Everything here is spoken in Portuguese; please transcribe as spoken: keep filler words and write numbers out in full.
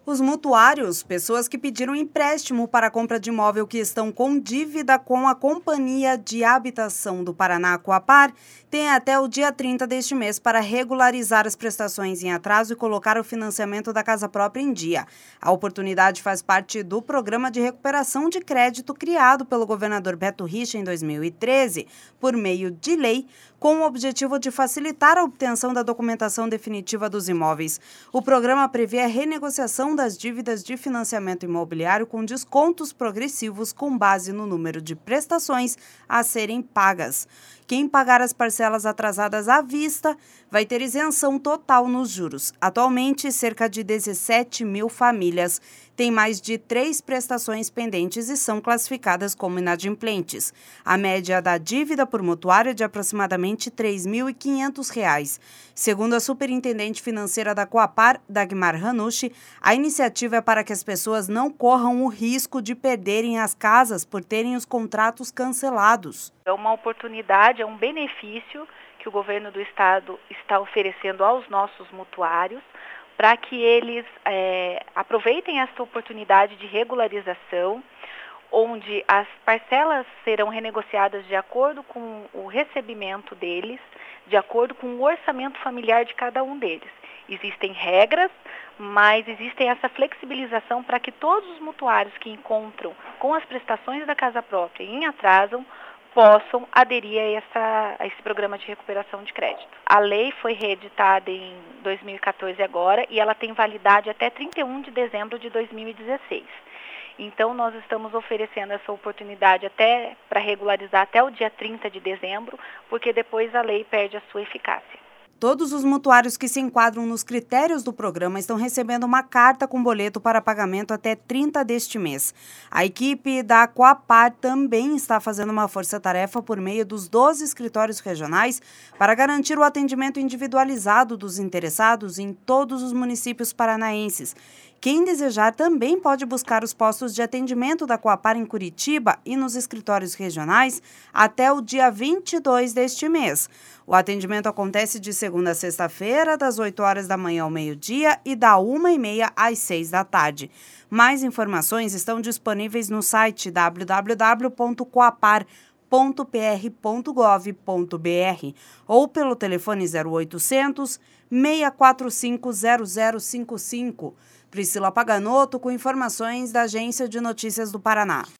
Os mutuários, pessoas que pediram empréstimo para a compra de imóvel que estão com dívida com a Companhia de Habitação do Paraná, Coapar, têm até o dia trinta deste mês para regularizar as prestações em atraso e colocar o financiamento da casa própria em dia. A oportunidade faz parte do Programa de Recuperação de Crédito criado pelo governador Beto Richa em dois mil e treze, por meio de lei, com o objetivo de facilitar a obtenção da documentação definitiva dos imóveis. O programa prevê a renegociação das dívidas de financiamento imobiliário com descontos progressivos com base no número de prestações a serem pagas. Quem pagar as parcelas atrasadas à vista vai ter isenção total nos juros. Atualmente, cerca de dezessete mil famílias têm mais de três prestações pendentes e são classificadas como inadimplentes. A média da dívida por mutuário é de aproximadamente três mil e quinhentos reais. Segundo a superintendente financeira da Coapar, Dagmar Ranucci, a iniciativa é para que as pessoas não corram o risco de perderem as casas por terem os contratos cancelados. É uma oportunidade, é um benefício que o governo do estado está oferecendo aos nossos mutuários para que eles é, aproveitem esta oportunidade de regularização, onde as parcelas serão renegociadas de acordo com o recebimento deles, de acordo com o orçamento familiar de cada um deles. Existem regras, mas existem essa flexibilização para que todos os mutuários que encontram com as prestações da casa própria em atraso possam aderir a, essa, a esse programa de recuperação de crédito. A lei foi reeditada em dois mil e quatorze agora e ela tem validade até trinta e um de dezembro de dois mil e dezesseis. Então, nós estamos oferecendo essa oportunidade até para regularizar até o dia trinta de dezembro, porque depois a lei perde a sua eficácia. Todos os mutuários que se enquadram nos critérios do programa estão recebendo uma carta com boleto para pagamento até trinta deste mês. A equipe da Coapar também está fazendo uma força-tarefa por meio dos doze escritórios regionais para garantir o atendimento individualizado dos interessados em todos os municípios paranaenses. Quem desejar também pode buscar os postos de atendimento da Coapar em Curitiba e nos escritórios regionais até o dia vinte e dois deste mês. O atendimento acontece de segunda a sexta-feira, das oito horas da manhã ao meio-dia e da uma e meia às seis da tarde. Mais informações estão disponíveis no site w w w ponto coapar ponto p r ponto gov ponto b r ou pelo telefone zero oitocentos, seis quatro cinco, zero zero cinco cinco. Priscila Paganoto com informações da Agência de Notícias do Paraná.